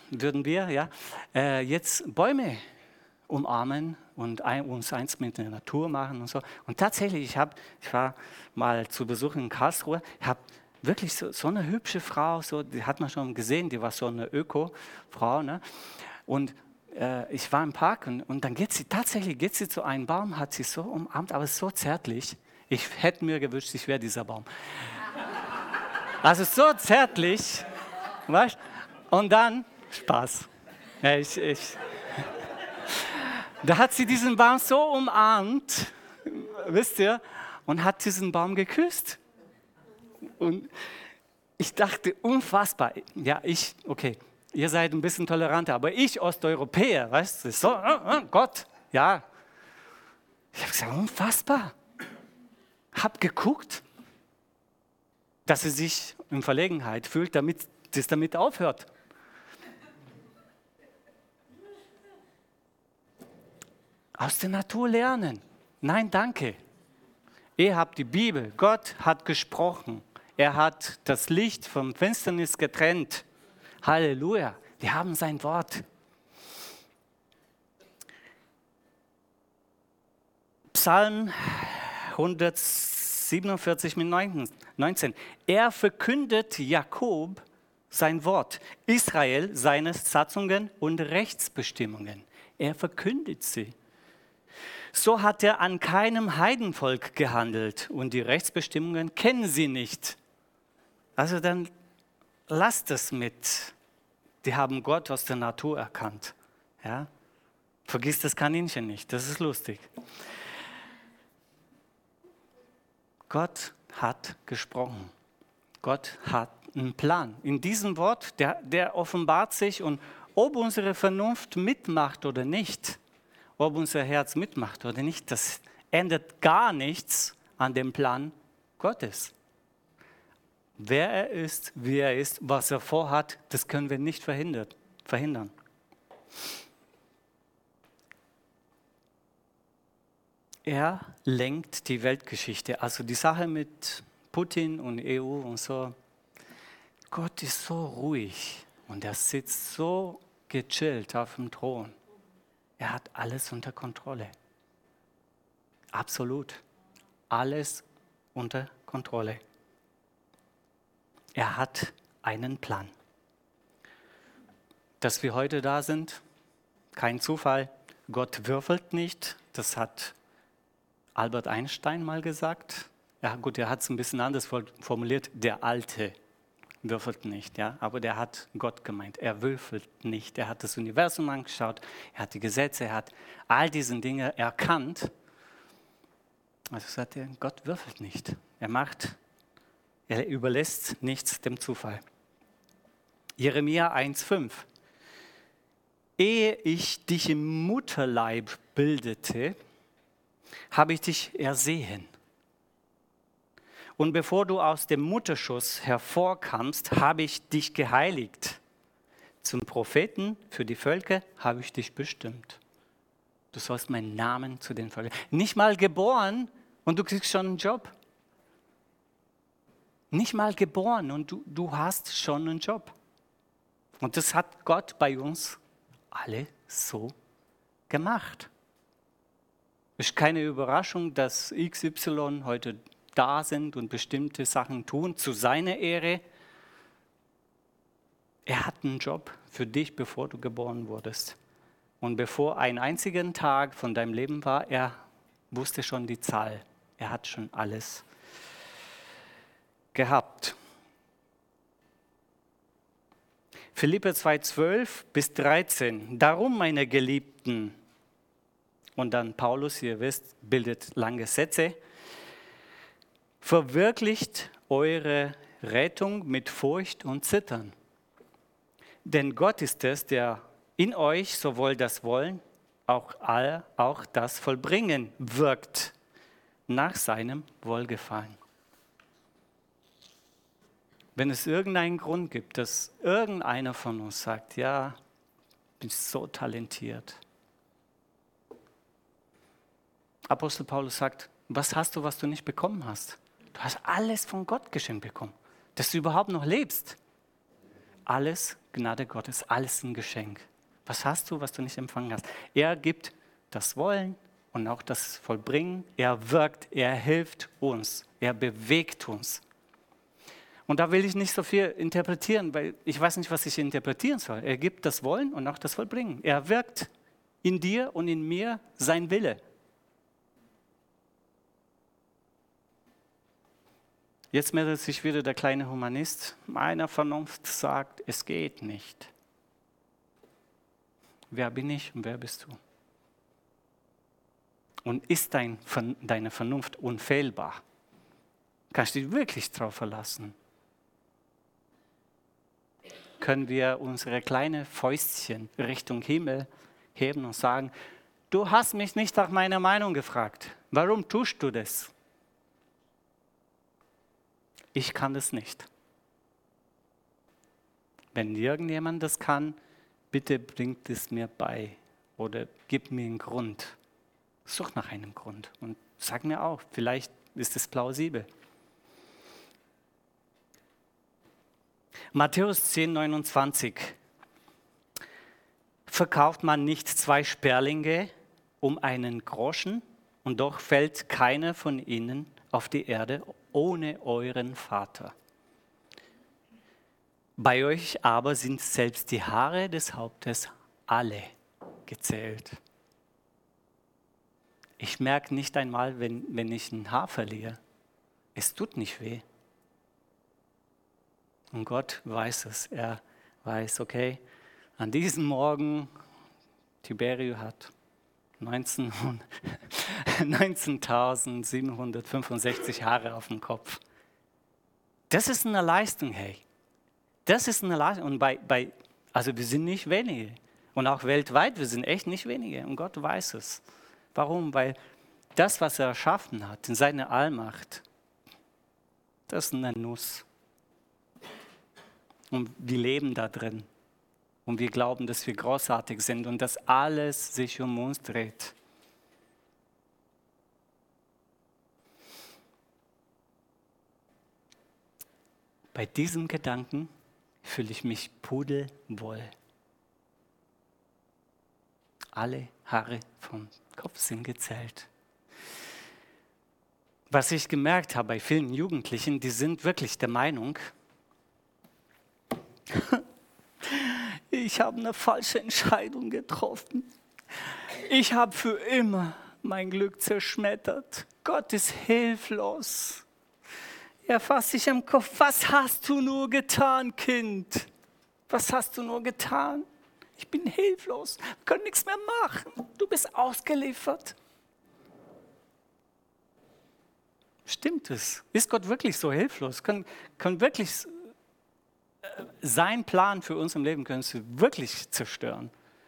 jetzt Bäume umarmen und uns eins mit der Natur machen und so. Und tatsächlich, ich war mal zu Besuch in Karlsruhe, ich habe wirklich so eine hübsche Frau, die hat man schon gesehen, die war so eine Öko-Frau. Ne? Und ich war im Park und dann geht sie zu einem Baum, hat sie so umarmt, aber so zärtlich. Ich hätte mir gewünscht, ich wäre dieser Baum. Also so zärtlich, weißt? Und dann Spaß. Ja, da hat sie diesen Baum so umarmt, wisst ihr, und hat diesen Baum geküsst. Und ich dachte, unfassbar. Ja, okay, ihr seid ein bisschen toleranter, aber ich, Osteuropäer, weißt du, so, Gott, ja. Ich habe gesagt, unfassbar. Hab geguckt, dass sie sich in Verlegenheit fühlt, damit das damit aufhört. Aus der Natur lernen. Nein, danke. Ihr habt die Bibel. Gott hat gesprochen. Er hat das Licht vom Finsternis getrennt. Halleluja. Wir haben sein Wort. Psalm 147 mit 19. Er verkündet Jakob sein Wort, Israel seine Satzungen und Rechtsbestimmungen. Er verkündet sie. So hat er an keinem Heidenvolk gehandelt und die Rechtsbestimmungen kennen sie nicht. Also dann lasst es mit. Die haben Gott aus der Natur erkannt. Ja? Vergiss das Kaninchen nicht, das ist lustig. Gott hat gesprochen. Gott hat einen Plan. In diesem Wort, der offenbart sich und ob unsere Vernunft mitmacht oder nicht, ob unser Herz mitmacht oder nicht, das ändert gar nichts an dem Plan Gottes. Wer er ist, wie er ist, was er vorhat, das können wir nicht verhindern. Er lenkt die Weltgeschichte. Also die Sache mit Putin und EU und so. Gott ist so ruhig und er sitzt so gechillt auf dem Thron. Er hat alles unter Kontrolle. Absolut. Alles unter Kontrolle. Er hat einen Plan. Dass wir heute da sind, kein Zufall. Gott würfelt nicht. Das hat Albert Einstein mal gesagt. Ja gut, er hat es ein bisschen anders formuliert. Der Alte würfelt nicht, ja, aber der hat Gott gemeint. Er würfelt nicht. Er hat das Universum angeschaut. Er hat die Gesetze. Er hat all diese Dinge erkannt. Also sagt er, Gott würfelt nicht. Er überlässt nichts dem Zufall. Jeremia 1,5. Ehe ich dich im Mutterleib bildete, habe ich dich ersehen. Und bevor du aus dem Mutterschoß hervorkamst, habe ich dich geheiligt. Zum Propheten für die Völker habe ich dich bestimmt. Du sollst meinen Namen zu den Völkern. Nicht mal geboren und du kriegst schon einen Job. Nicht mal geboren und du hast schon einen Job. Und das hat Gott bei uns alle so gemacht. Es ist keine Überraschung, dass XY heute da sind und bestimmte Sachen tun zu seiner Ehre. Er hat einen Job für dich, bevor du geboren wurdest. Und bevor ein einziger Tag von deinem Leben war, er wusste schon die Zahl. Er hat schon alles gehabt. Philipper 2,12 bis 13. Darum, meine Geliebten, und dann Paulus, ihr wisst, bildet lange Sätze, verwirklicht eure Rettung mit Furcht und Zittern. Denn Gott ist es, der in euch sowohl das Wollen, auch das Vollbringen wirkt, nach seinem Wohlgefallen. Wenn es irgendeinen Grund gibt, dass irgendeiner von uns sagt, ja, bin so talentiert. Apostel Paulus sagt, was hast du, was du nicht bekommen hast? Du hast alles von Gott geschenkt bekommen, dass du überhaupt noch lebst. Alles Gnade Gottes, alles ein Geschenk. Was hast du, was du nicht empfangen hast? Er gibt das Wollen und auch das Vollbringen. Er wirkt, er hilft uns, er bewegt uns. Und da will ich nicht so viel interpretieren, weil ich weiß nicht, was ich interpretieren soll. Er gibt das Wollen und auch das Vollbringen. Er wirkt in dir und in mir sein Wille. Jetzt meldet sich wieder der kleine Humanist. Meiner Vernunft sagt, es geht nicht. Wer bin ich und wer bist du? Und ist deine Vernunft unfehlbar? Kannst du dich wirklich darauf verlassen? Können wir unsere kleinen Fäustchen Richtung Himmel heben und sagen, du hast mich nicht nach meiner Meinung gefragt. Warum tust du das? Ich kann das nicht. Wenn irgendjemand das kann, bitte bringt es mir bei oder gib mir einen Grund. Such nach einem Grund und sag mir auch, vielleicht ist es plausibel. Matthäus 10,29. Verkauft man nicht 2 Sperlinge um einen Groschen und doch fällt keiner von ihnen auf die Erde ohne euren Vater. Bei euch aber sind selbst die Haare des Hauptes alle gezählt. Ich merke nicht einmal, wenn ich ein Haar verliere. Es tut nicht weh. Und Gott weiß es. Er weiß, okay, an diesem Morgen, Tiberio hat 19.765 Haare auf dem Kopf. Das ist eine Leistung, hey. Das ist eine Leistung. Und also wir sind nicht wenige. Und auch weltweit, wir sind echt nicht wenige. Und Gott weiß es. Warum? Weil das, was er erschaffen hat, in seiner Allmacht, das ist eine Nuss. Und wir leben da drin. Und wir glauben, dass wir großartig sind und dass alles sich um uns dreht. bei diesem Gedanken fühle ich mich pudelwohl. Alle Haare vom Kopf sind gezählt. Was ich gemerkt habe bei vielen Jugendlichen, die sind wirklich der Meinung, ich habe eine falsche Entscheidung getroffen. Ich habe für immer mein Glück zerschmettert. Gott ist hilflos. Er fasst sich am Kopf. Was hast du nur getan, Kind? Was hast du nur getan? Ich bin hilflos. Wir können nichts mehr machen. Du bist ausgeliefert. Stimmt es? Ist Gott wirklich so hilflos? Kann wirklich sein Plan für uns im Leben können sie wirklich zerstören?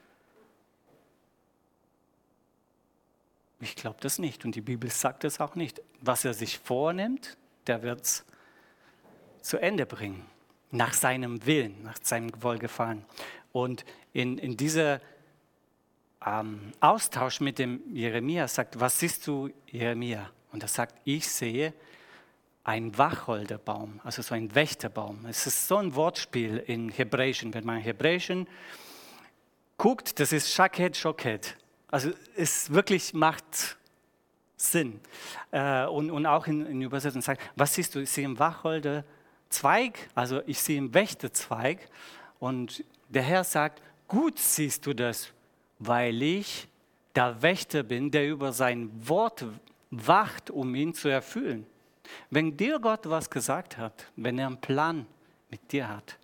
Ich glaube das nicht und die Bibel sagt es auch nicht. Was er sich vornimmt, der wird es zu Ende bringen. Nach seinem Willen, nach seinem Wohlgefallen. Und in dieser Austausch mit dem Jeremia sagt, was siehst du, Jeremia? Und er sagt, ich sehe einen Wacholderbaum, also so ein Wächterbaum. Es ist so ein Wortspiel in Hebräischen. Wenn man Hebräischen guckt, das ist Shaket, Shoket. Also es wirklich macht Sinn. Und auch in Übersetzung sagt, was siehst du? Ich sehe einen Wacholderzweig, also ich sehe einen Wächterzweig. Und der Herr sagt, gut siehst du das, weil ich der Wächter bin, der über sein Wort wacht, um ihn zu erfüllen. Wenn dir Gott was gesagt hat, wenn er einen Plan mit dir hat,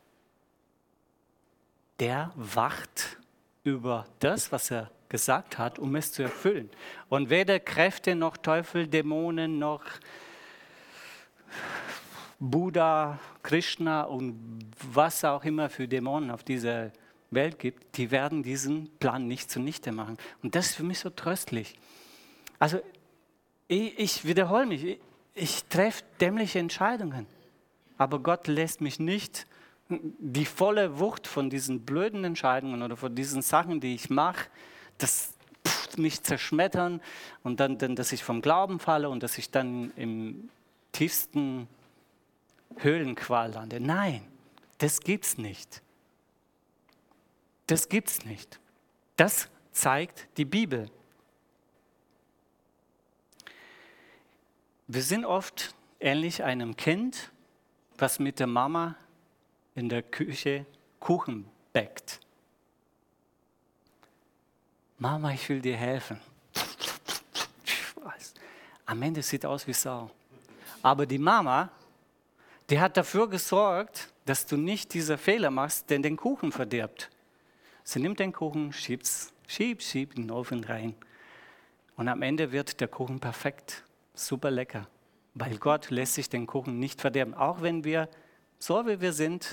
der wacht über das, was er gesagt hat, um es zu erfüllen. Und weder Kräfte noch Teufel, Dämonen noch Buddha, Krishna und was auch immer für Dämonen auf dieser Welt gibt, die werden diesen Plan nicht zunichte machen. Und das ist für mich so tröstlich. Also ich wiederhole mich, ich treffe dämliche Entscheidungen, aber Gott lässt mich nicht die volle Wucht von diesen blöden Entscheidungen oder von diesen Sachen, die ich mache, das mich zerschmettern und dann, dass ich vom Glauben falle und dass ich dann im tiefsten Höhlenqual lande. Nein, das gibt's nicht. Das gibt's nicht. Das zeigt die Bibel. Wir sind oft ähnlich einem Kind, was mit der Mama in der Küche Kuchen backt. Mama, ich will dir helfen. Am Ende sieht aus wie Sau. Aber die Mama, die hat dafür gesorgt, dass du nicht diese Fehler machst, der den Kuchen verdirbt. Sie nimmt den Kuchen, schiebt in den Ofen rein. Und am Ende wird der Kuchen perfekt, super lecker. Weil Gott lässt sich den Kuchen nicht verderben. Auch wenn wir, so wie wir sind,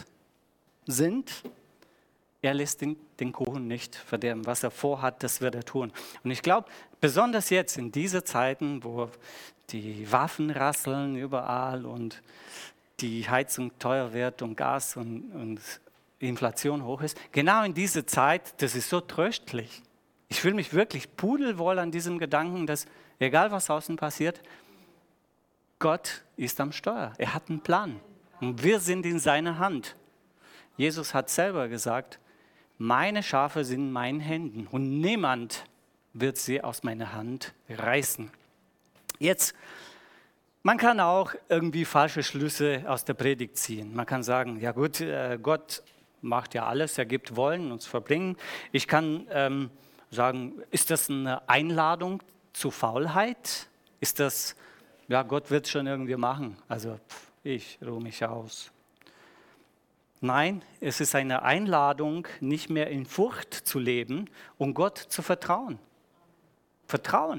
er lässt den Kuchen nicht verderben. Was er vorhat, das wird er tun. Und ich glaube, besonders jetzt in diesen Zeiten, wo die Waffen rasseln überall und die Heizung teuer wird und Gas und Inflation hoch ist, genau in dieser Zeit, das ist so tröstlich. Ich fühle mich wirklich pudelwohl an diesem Gedanken, dass egal was außen passiert, Gott ist am Steuer. Er hat einen Plan und wir sind in seiner Hand. Jesus hat selber gesagt, meine Schafe sind in meinen Händen und niemand wird sie aus meiner Hand reißen. Jetzt, man kann auch irgendwie falsche Schlüsse aus der Predigt ziehen. Man kann sagen, ja gut, Gott macht ja alles, er gibt Wollen, uns verbringen. Ich kann sagen, ist das eine Einladung zu Faulheit? Ist das, ja, Gott wird es schon irgendwie machen, also ich ruhe mich aus. Nein, es ist eine Einladung, nicht mehr in Furcht zu leben und Gott zu vertrauen. Vertrauen.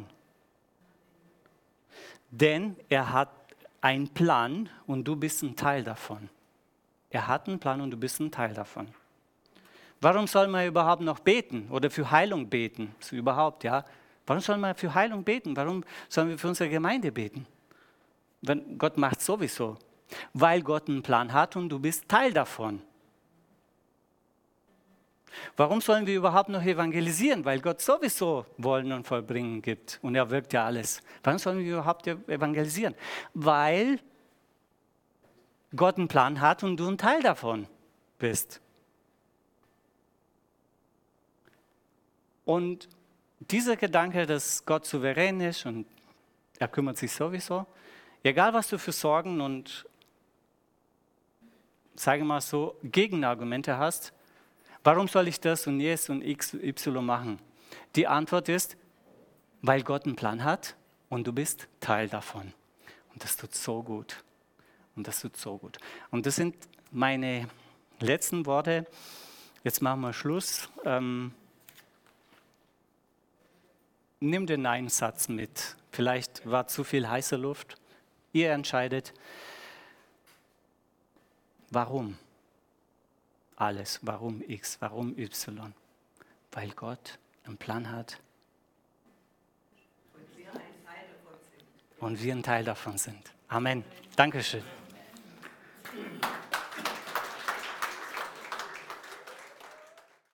Denn er hat einen Plan und du bist ein Teil davon. Er hat einen Plan und du bist ein Teil davon. Warum soll man überhaupt noch beten oder für Heilung beten? So überhaupt, ja. Warum soll man für Heilung beten? Warum sollen wir für unsere Gemeinde beten? Wenn Gott macht sowieso. Weil Gott einen Plan hat und du bist Teil davon. Warum sollen wir überhaupt noch evangelisieren? Weil Gott sowieso Wollen und Vollbringen gibt und er wirkt ja alles. Warum sollen wir überhaupt evangelisieren? Weil Gott einen Plan hat und du ein Teil davon bist. Und dieser Gedanke, dass Gott souverän ist und er kümmert sich sowieso, egal was du für Sorgen und, sage mal so, Gegenargumente hast, warum soll ich das und jenes und X, Y machen? Die Antwort ist, weil Gott einen Plan hat und du bist Teil davon. Und das tut so gut. Und das tut so gut. Und das sind meine letzten Worte. Jetzt machen wir Schluss. Nimm den Nein-Satz mit. Vielleicht war zu viel heiße Luft. Ihr entscheidet. Warum? Alles. Warum X? Warum Y? Weil Gott einen Plan hat. Und wir ein Teil davon sind. Amen. Dankeschön.